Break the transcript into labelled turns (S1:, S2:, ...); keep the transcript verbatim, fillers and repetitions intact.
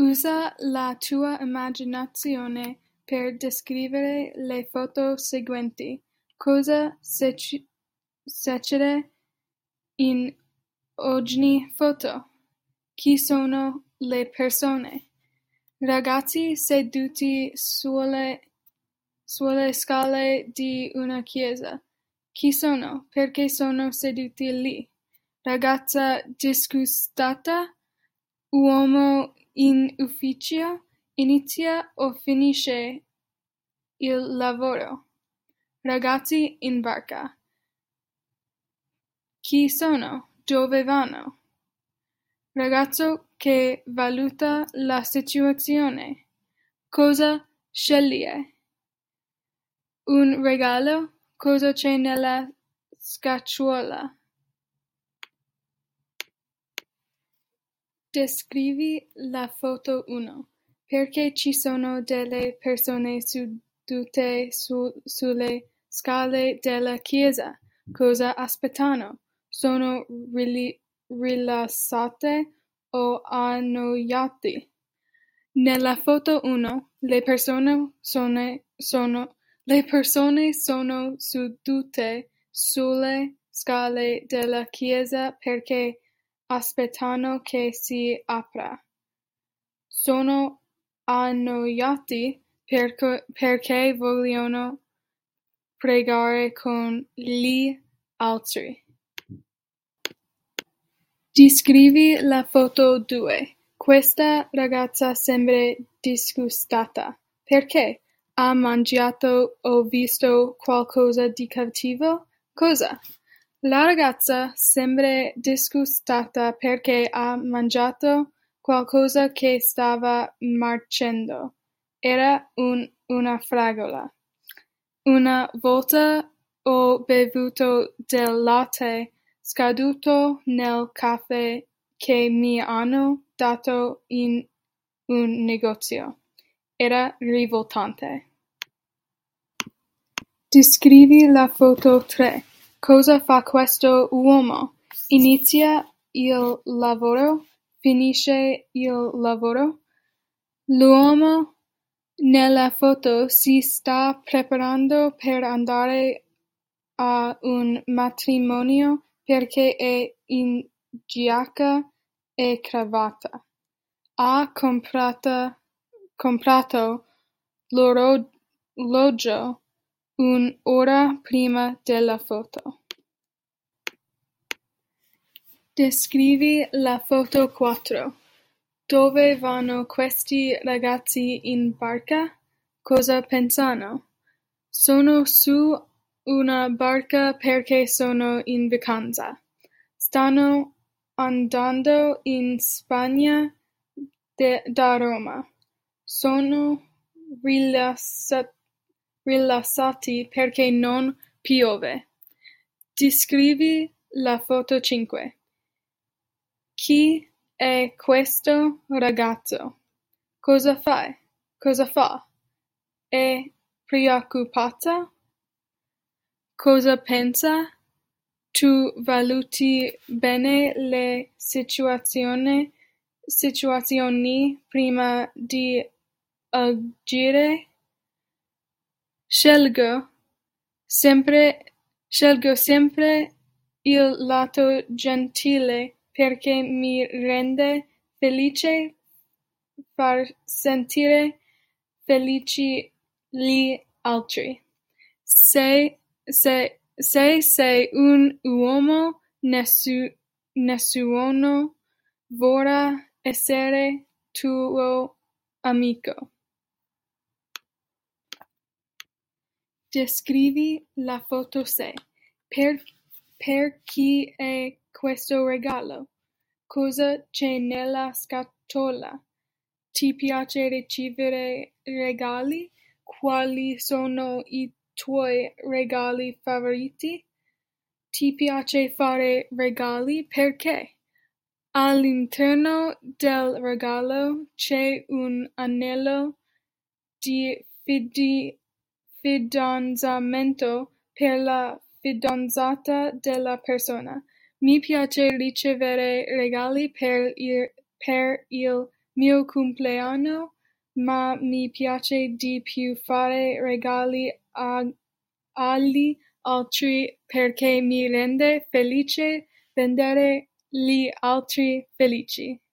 S1: Usa la tua immaginazione per descrivere le foto seguenti. Cosa succede in ogni foto? Chi sono le persone? Ragazzi seduti sulle, sulle scale di una chiesa. Chi sono? Perché sono seduti lì? Ragazza disgustata? Uomo in ufficio? Inizia o finisce il lavoro? Ragazzi in barca. Chi sono? Dove vanno? Ragazzo che valuta la situazione. Cosa sceglie? Un regalo? Cosa c'è nella scatoletta? Descrivi la foto uno. Perché ci sono delle persone sedute su, sulle scale della chiesa? Cosa aspettano? Sono rili, rilassate o annoiate? Nella foto uno, le persone sono, sono, le persone sono sedute sulle scale della chiesa perché aspettano che si apra. Sono annoiati perché, perché vogliono pregare con gli altri. Descrivi la foto due. Questa ragazza sembra disgustata. Perché? Ha mangiato o visto qualcosa di cattivo? Cosa? La ragazza sembra disgustata perché ha mangiato qualcosa che stava marcendo. Era un, una fragola. Una volta ho bevuto del latte scaduto nel caffè che mi hanno dato in un negozio. Era rivoltante. Descrivi la foto tre. Cosa fa questo uomo? Inizia il lavoro? Finisce il lavoro? L'uomo nella foto si sta preparando per andare a un matrimonio perché è in giacca e cravatta. Ha comprata, comprato l'orologio un'ora prima della foto. Descrivi la foto quattro. Dove vanno questi ragazzi in barca? Cosa pensano? Sono su una barca perché sono in vacanza. Stanno andando in Spagna de, da Roma. Sono rilassa, rilassati perché non piove. Descrivi la foto cinque. Chi è questo ragazzo? Cosa fa? Cosa fa? È preoccupata? Cosa pensa? Tu valuti bene le situazioni, situazioni prima di agire? Scelgo sempre, scelgo sempre il lato gentile perché mi rende felice far sentire felici gli altri. Se, se, se sei un uomo, nessu, nessuno vorrà essere tuo amico. Descrivi la foto sei. Per, per chi è questo regalo? Cosa c'è nella scatola? Ti piace ricevere regali? Quali sono i tuoi regali favoriti? Ti piace fare regali? Perché? All'interno del regalo c'è un anello di fidi, fidanzamento per la fidanzata della persona. Mi piace ricevere regali per il, per il mio compleanno, ma mi piace di più fare regali a- agli altri perché mi rende felice vedere gli altri felici.